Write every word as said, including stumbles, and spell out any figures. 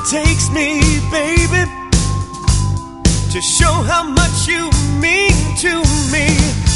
takes me, baby, to show how much you mean to me.